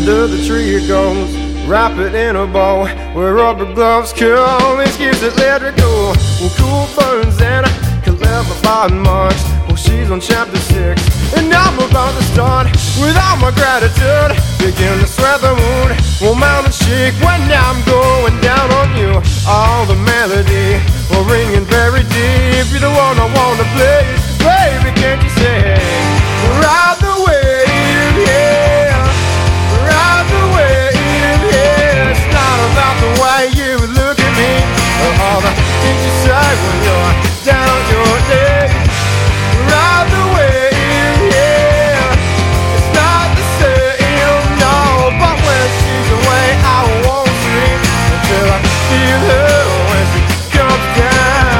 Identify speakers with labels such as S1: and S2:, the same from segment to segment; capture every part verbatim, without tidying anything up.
S1: Under the tree it goes, wrap it in a bow, where rubber gloves curl, excuse electrical. Well, cool burns and I can live by March. Well, she's on chapter six, and I'm about to start without my gratitude. Begin to sweat the mood, well, mountain chic when I'm going down on you. All the melody, well, ringing very deep. You're the one I wanna play, baby, can't you say? Ride the wave, yeah. Ride the wave, yeah. It's not about the way you look at me, or all the things you say when you're down on your knees. Ride the wave, yeah. It's not the same, no. But when she's away, I won't sleep until I feel her when she comes down.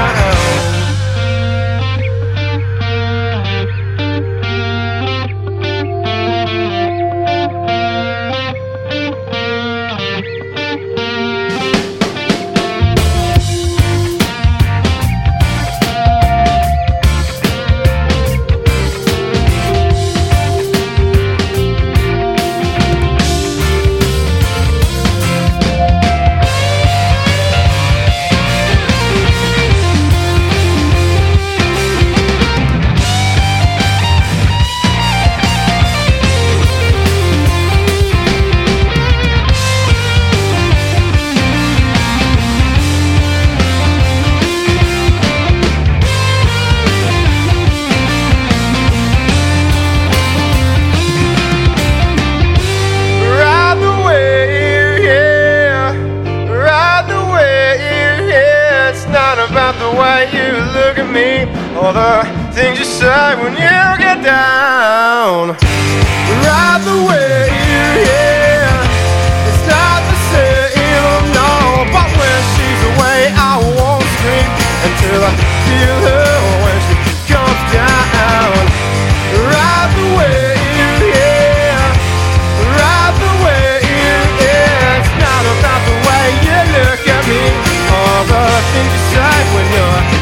S1: All the things you say when you get down. Ride the wave, yeah. It's not the same, no. But when she's away, I won't scream until I feel her when she comes down. Ride the wave, yeah. Ride the wave, yeah. It's not about the way you look at me, all the things you say when you're